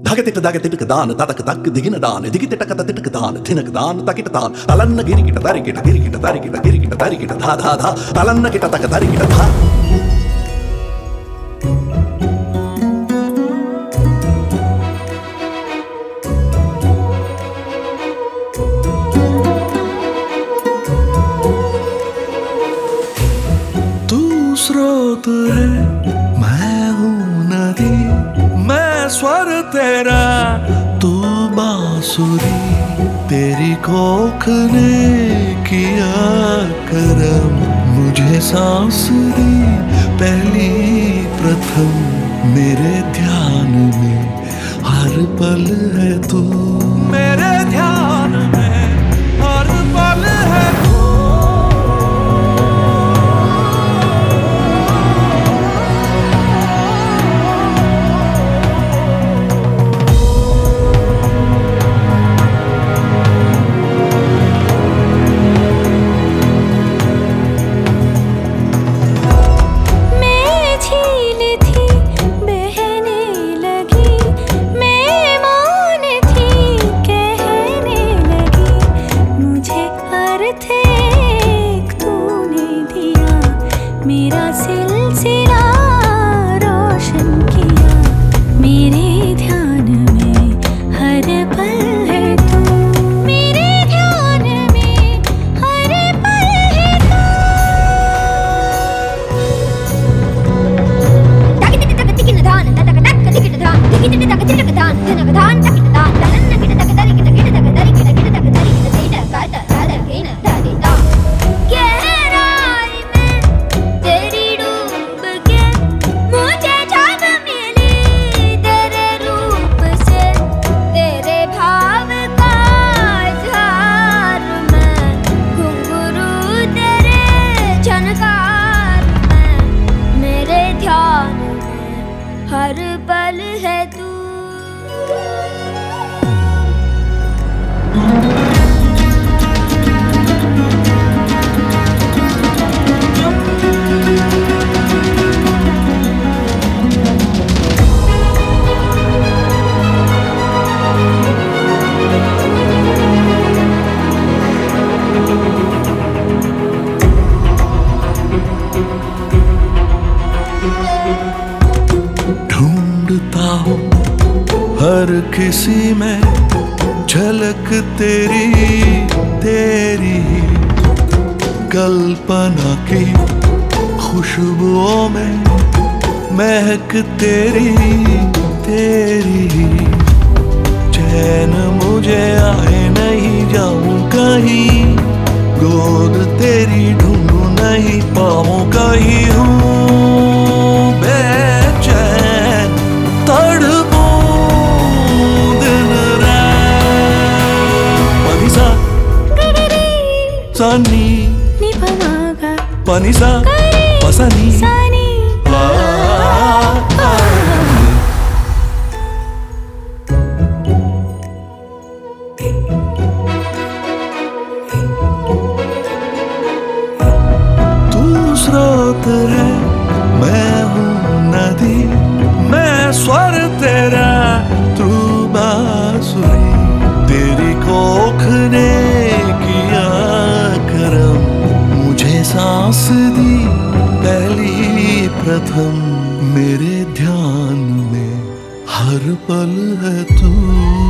ధగతిట దగతిటక దాన తతక తక్ దిగిన దాన దిగితిట కత తిటక దాన ధినక దాన తకిట తాన తలన్న గిరికిట దరికిట గిరికిట దరికిట గిరికిట దరికిట ధా ధా ధా తలన్న కిట తక దరికిట ధా तू स्रोत है मैं हूँ नदी मैं स्वर तेरा तू बांसुरी तेरी कोख ने किया करम मुझे सांस दी पहली प्रथम मेरे ध्यान में हर पल है तू मेरे ध्यान में हर पल है तू मेरा सिलसिला रोशन किया मेरे ध्यान में हर पल है तू मेरे ध्यान में हर पल है तू तकिट तक तिकिन धान तक तक तिकिट धान तिकिट तक तिलक धान तिनक धान तकिट धान तलन किट तक दरिकिट किट तक दरिकिट किट तक दरिकिट तेट काट काट केन दादी दा हर पल है तू हर किसी में झलक तेरी तेरी कल्पना की खुशबुओं में महक तेरी तेरी चैन मुझे आए नहीं जाऊं कहीं गोद तेरी ढूंढूं नहीं पाऊं कहीं हूँ बेचैन तड़पूं सानी नी पमागा पनिसा पसनी सानी तू स्रोत है मैं हूँ नदी मैं स्वर तेरा तू बांसुरी तेरी कोख ने किया करम मुझे सांस दी पहली प्रथम मेरे ध्यान में हर पल है तू।